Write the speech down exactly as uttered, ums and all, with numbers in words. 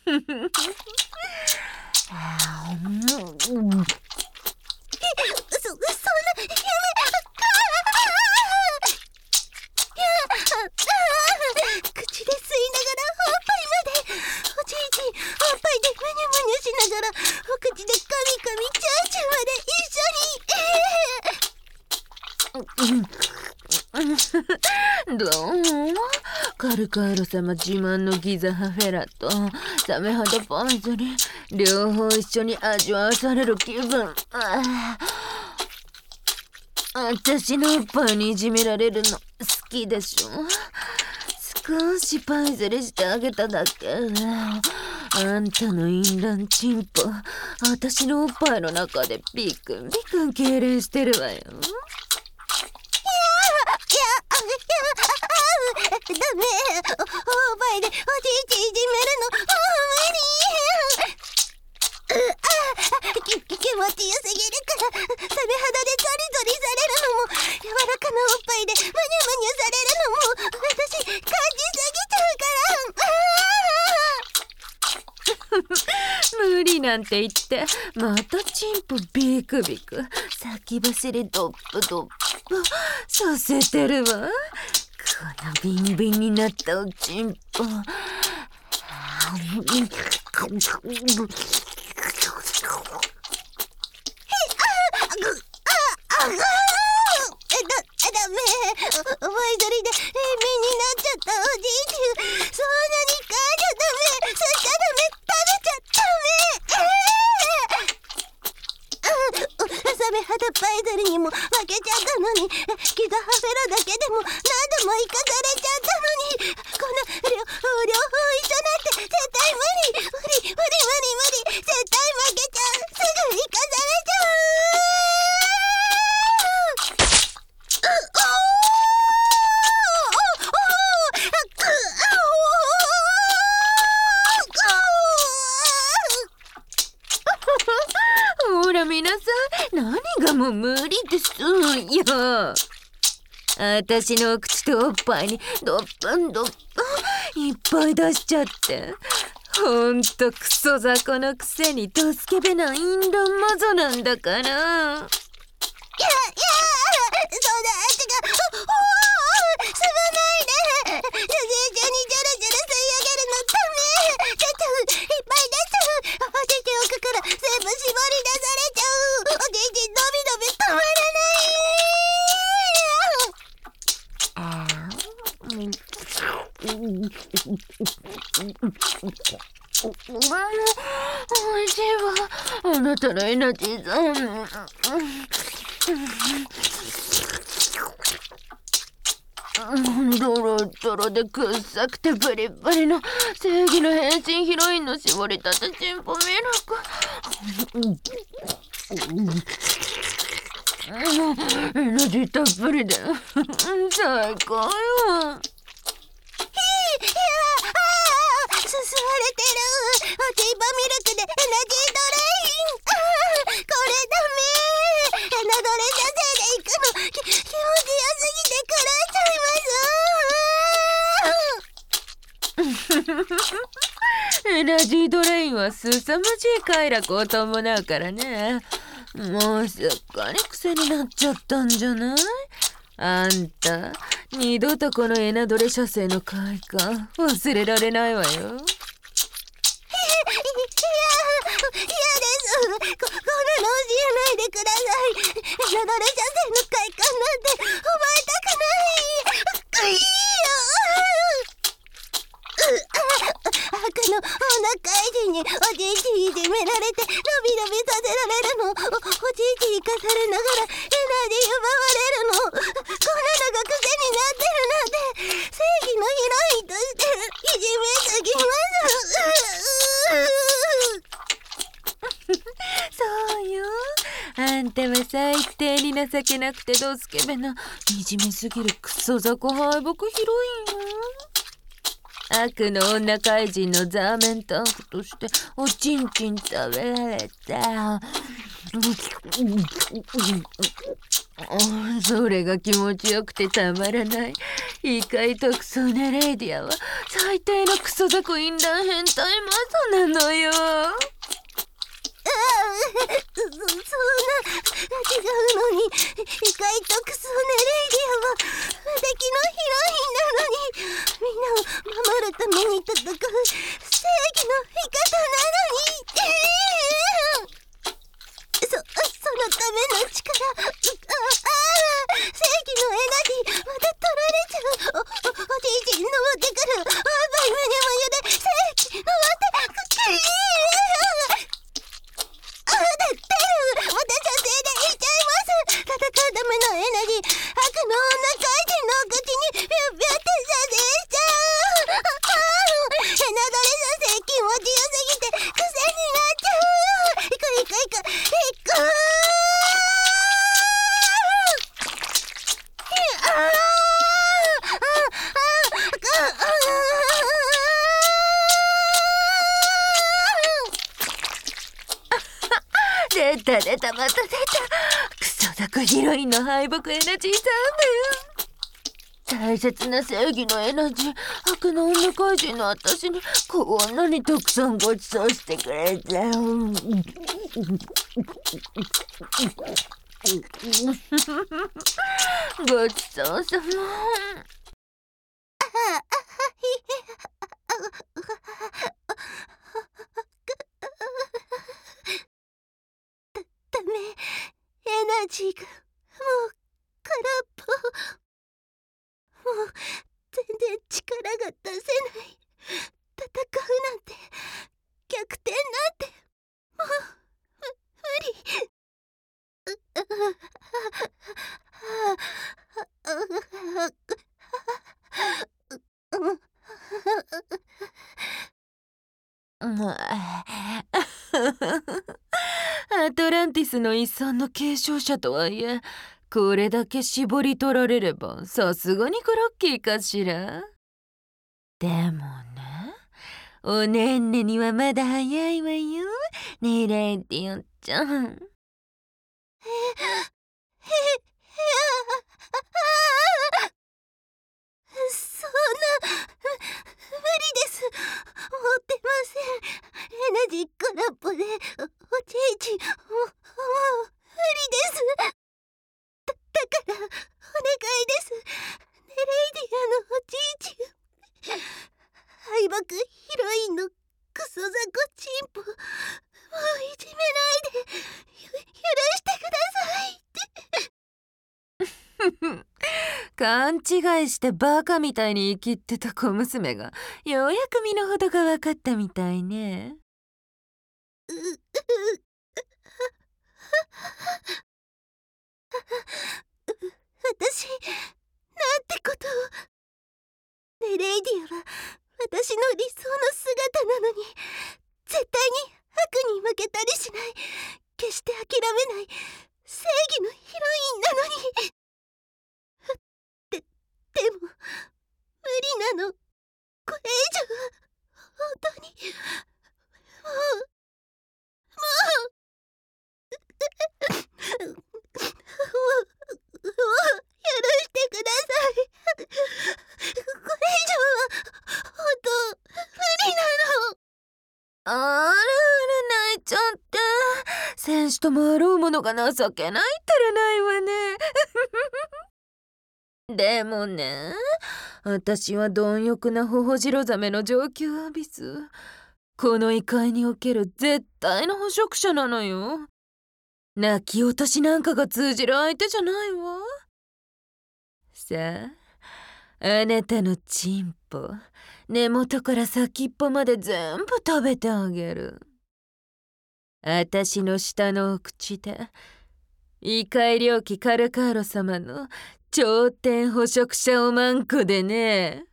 そ、そんな、やめ、口で吸いながらおっぱいまで、おじいじおっぱいでむにゅむにゅしながらお口でカミカミチューチューまで一緒に、どうもカルカール様自慢のギザハフェラとサメ肌パイズリ両方一緒に味わわされる気分。あ私のおっぱいにいじめられるの好きでしょ。少しパイズリしてあげただけ。あんたの淫乱チンポ私のおっぱいの中でビクンビクン痙攣してるわよ。いやいやダメ、おっぱいでおじいちいじめるのもう無理。き気持ちよすぎるからサメ肌でゾリゾリされるのも柔らかなおっぱいでムニュムニュされるのも私感じすぎちゃうから無理なんて言ってまたチンポビクビク先走りドップドップさせてるわ。このビンビンになったおちんぽダメ、ワイドリで平面になっちゃったおじいちゅそんなにかじゃダメ、そしちゃダメ、食べちゃダメ。サメ肌パイドリにも負けちゃったのにギザハフェラだけでも何度も生かされちゃったのにこの両、両方一緒なんて絶対無理無理無理無理無理絶対負けちゃう。すぐ生かされちゃう。ほら皆さん何がもう無理ですよ。私のお口とおっぱいにドップンドップンいっぱい出しちゃってほんとクソ雑魚のくせにドスケベな淫乱マゾなんだから。いやいやそうだ違うおおすまないで女性中にジョロジョロ吸い上げるのダメ出ちゃういっぱい出ちゃうおじいち奥から全部絞り出されちゃうおじいち伸び伸び止まらないおいしいわあなたのエナジーさん。ドロドロでくっさくてブリブリの正義の変身ヒロインの絞りたてチンポミルクエナジーたっぷりで最高よ。進まれてるおチンポミルクでエナジードレインこれダメエナドレ射精でいくのき気持ちよすぎて狂っちゃいますエナジードレインは凄まじい快楽を伴うからね。もうすっかり癖になっちゃったんじゃない？あんた二度とこのエナドレ射精の快感忘れられないわよ。いや、嫌です。こ、こんなの教えないでください。エナドレ射精の快感なんて覚えたくない。いいよ。赤の女怪人におじいちいじめられてのびのびさせられるのお、おじいち生かされながらエナジー奪われるのこんなのが癖になってるなんて正義のヒロインとしていじめすぎますそうよあんたは最低に情けなくてドスケベないじめすぎるクソ雑魚敗北ヒロインよ。悪の女怪人のザーメンタンクとしておちんちん食べられたうん、それが気持ちよくてたまらない。異界特捜なレイディアは最低のクソ雑魚淫乱変態マゾなのよ。 そ、そんな、違うのに、異界特捜なレイディアは、敵のヒロインなのに、みんなを守るために戦う正義の味方なのに、そ、そのための力、ああ、正義のエナジー、また取られちゃう。お、お、おじいじ登ってくる。あばいむにゃむにゃで、正義、登ってくる。あ、だってる。また女性でいっちゃいます。戦うためのエナジー、悪の女怪人の口にピュッピュッて射精しちゃう。ああ、エナドレさせ気持ちよすぎて癖になっちゃう。行く行く行く行く。ああ、ああ、ああ、 出た出た、また出た。クソ雑魚ヒロインの敗北エナジーサウンドよ。大切な正義のエナジー、悪の女怪人の私にこんなにたくさんごちそうしてくれた。ごちそうさま。 ダメ、エナジーがもう空っぽ。もう全然力が出せない。戦うなんて、逆転なんてもうむ無理。 アトランティスの遺産の継承者とはいえ、これだけ絞り取られればさすがにクロッキーかしら。でもね、おねんねにはまだ早いわよねえレイディオちゃん。 え、え、そんな、無理です。持ってません。エナジー空っぽで、お、おじいち、も、もう、無理です。だ、だから、お願いです。ネレイディアのおじいち。敗北ヒロインのクソザコチンポ。もういじめないで、ゆ、許してくださいって。 勘違いしてバカみたいに生きってた小娘がようやく身の程が分かったみたいね。 う、う、私、なんてことを。ネレイディアは私の理想の姿なのに、絶対に悪に負けたりしない、決して諦めない正義のヒロインなのに。で、でも無理なの。これ以上は本当にもうもうもうもう許してください。これ以上は本当無理なの。 あらあら泣いちゃった。戦士ともあろうものが情けないったらないわね。でもね、私は貪欲なホホジロザメの上級アビス。この異界における絶対の捕食者なのよ。泣き落としなんかが通じる相手じゃないわ。さあ、あなたのチンポ、根元から先っぽまで全部食べてあげる。あたしの下のお口で異界領機カルカーロ様の頂点捕食者おまんこでね。